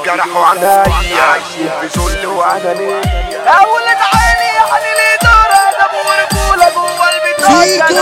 جرحوا عنايا عايشين في ذل وأنانية. أولاد عيني يعني ليه دور أدب ورجولة جوا البيت فيكو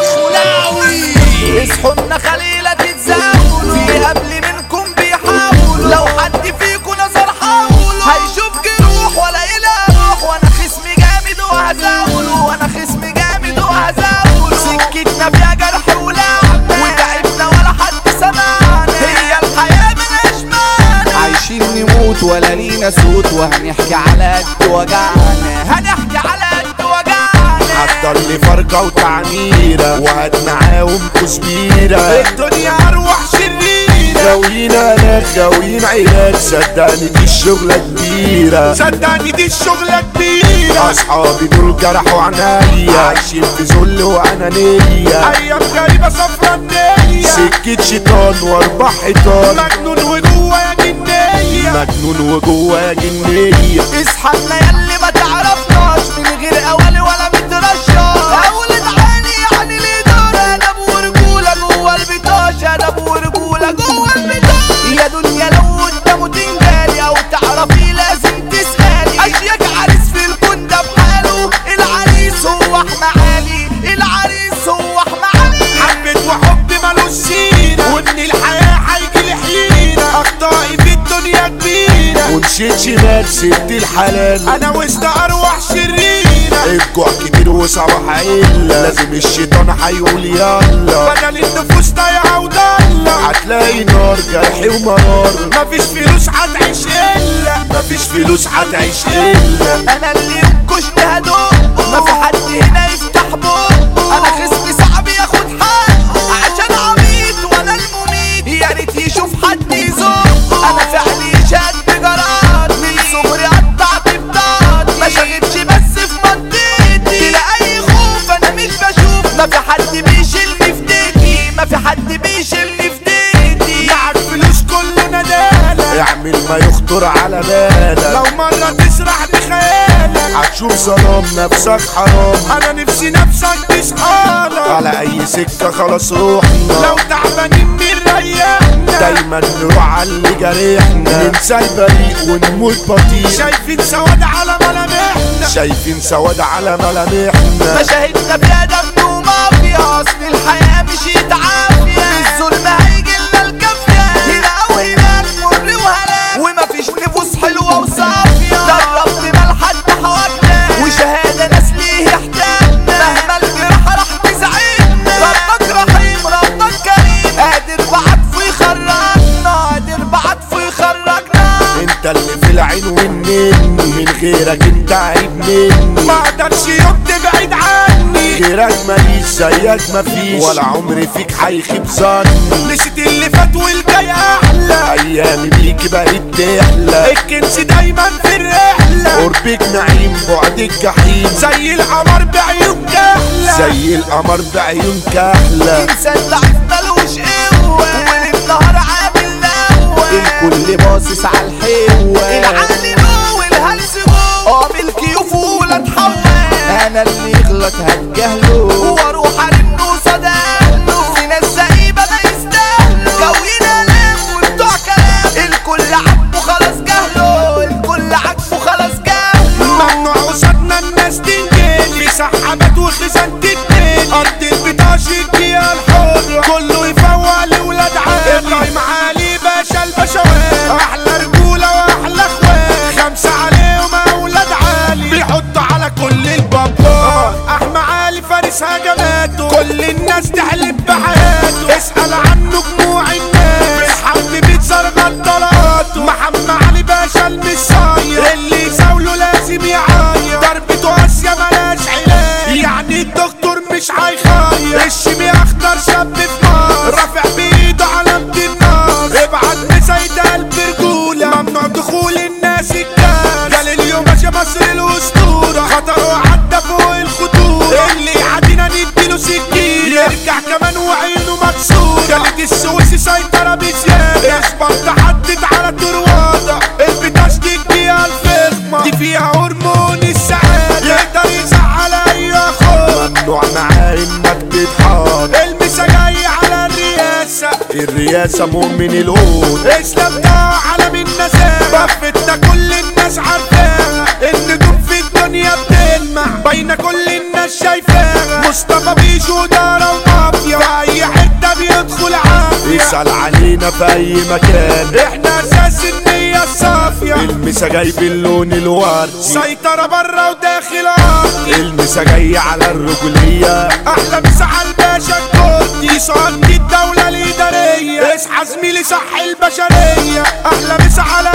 الدخلاوي اصحوا خليلة تتزاولوا في قبل منكم بيحاولوا لو حد فيكم نظر حاولوا هيشوف جروح ولا إله روح وانا خصمي جامد وهزاوله وانا خصمي جامد وهزاوله سكتنا فيها جرح ولعب وتعبنا ولا حد سمعنا هي الحياة ملهاش معنى عايشين نموت ولا لينا صوت وهنحكي على قد وجعنا هنحكي على قد وجعنا عطل لي فرقة وتعميرة وهات معاهم كزميرة. الدنيا أروح شريرة غاويين أنا غاويين علاج. صدقني دي الشغلة كبيرة صدقني دي الشغلة كبيرة. أصحابي دول جرحوا عنايا عايشين في ذل وأنانية. أيام غريبة صفرا النية سكة شيطان وأربع حيطان. مجنون وجوا جنية مجنون وجوا جنية. اصحابنا ياللي ما تعرفناش من غير أولي ولا مترشاش. أولاد عيني يعني ليه دور أدب ورجولة جوا البيطاش. أدب ورجولة جوا البيطاش. يا دنيا لو قدامه تنجالي أو تعرفي لازم تسألي. أشياك عريس في الكون ده بحاله. العريس هو أحمى علي العريس هو أحمى علي. حبيت وحب مالوش سيرة وإن الحياة هيجي لحيرة. أخطائي في الدنيا كبيرة ومشيت شمال سبت الحلال. أنا وسط أرواح شريرة الجوع كتير وصباح إلا لازم الشيطان هيقول يلا. بدل النفوس ضايعة وضالة هتلاقي نار جرح ومرار. مفيش فلوس هتعيش إلا مفيش فلوس هتعيش إلا. أنا اللي كشت هدوء ما في حد هنا يفتح بوق. أنا خصمي صعب ياخد حقه عشان عبيط وأنا المميت. يا ريت يشوف حد يزوق. أنا فعلي شاد بجراد من صغري قطعت بطاقتي. ما شغلتش بس في منطقتي تلاقي خوف أنا مش بشوف. ما في حد بيشيلني في ديكي ما في حد بيشيلني في ديكي. معك فلوس كلنا دالة اعمل ما يخطر على بالك. لو مرة تسرح بخيالك هتشوف ظلام نفسك حرام. انا نفسي نفسك تصحالك على اي سكة خلاص روحنا. لو تعبانين من ريحنا دايما نروح على اللي جارحنا. ننسى البريء ونموت بطيء. شايفين سواد على ملامحنا شايفين سواد على ملامحنا. مشاهدنا فيها دم ومافيا. اصل الحياة مشيت عافية الظلم هيجيلنا الكافية. هنا او هناك مر وهلاك ومفيش نفوس حلوة وصافية. دربت مال حد حواجنا وشهادة ناس ليه يحتاجنا. مهما الجرح راح تزعلنا ربك رحيم ربك كريم. قادر بعطفه يخرجنا قادر بعطفه يخرجنا. انت اللي في العين والنني من غيرك انت عيب مني. ما اقدرش يوم تبعد عني غيرك ماليش زيك مفيش ولا عمري فيك هيخيب ظني. نسيت اللي فات والجاي احلى ايامي بيك بقت تحلى. الكنز دايما في الرحلة قربك نعيم بعدك جحيم. زي القمر بعيون كحلة زي القمر بعيون كحلة. انسان ضعيف ملوش قوة والنهار عامل نوة. الكل باصص على الحلوة. العقل نو والهلس جو قابل كيوف ولا تحول. انا اللي يغلط هتجاهله واروح ارنه صدقله. في ناس زئيبة ما يستاهلوا جوين الام وبتوع كلام. الكل عاجبه خلاص جهله الكل عاجبه خلاص جهله. ممنوع قصادنا الناس تنجلي سحبات وخزان تتنين. ارض البطاش الدقيقة الحرة كله يفوق لولاد عالي. ابراهيم علي باشا البشوات احلى رجولة واحلى اخوات. خمسة عليهم اولاد عالي بيحطوا على كل البابات. احمى علي فارس هجماته كل الناس تحلف بحياته. اسأل عنه جموع الناس بالحب بيتزر غداراته. محمد علي باشا المصاير اللي يساوله لازم يعاير. ضربته اسيا ملاش علاج يعني الدكتور مش هيخير. الشمي اخضر شاب في مصر رافع بايده علامة النار. ابعت مسيد قلب رجولة ممنوع دخول الناس الجال. قال اليوم ماشي مصر الاسطورة خطر وعدى فوق الخطورة. اللي يعدينا نديله سكين يرجع كمان وعينه مكسورة. خالد السويسي سيطرة بزيادة اسبق تحدد على طروادة. البتاش دي الدقيقة الفخمة دي فيها هرمون السعادة. يقدر يزعل اي اخوه ممنوع معاه انك تتحاط. المسا جاي على الرئاسة مؤمن القوت. اسلام ده علم النزاهة اسأل علينا في اي مكان، احنا اساس النية الصافية. المسا جاي باللون الورد، سيطرة برا وداخل ارض. المسا جاي على الرجولية، احلى مسا على الباشا الكردي. صندي الدولة الادارية، اصحى زميلي صح البشرية. احلى مسا على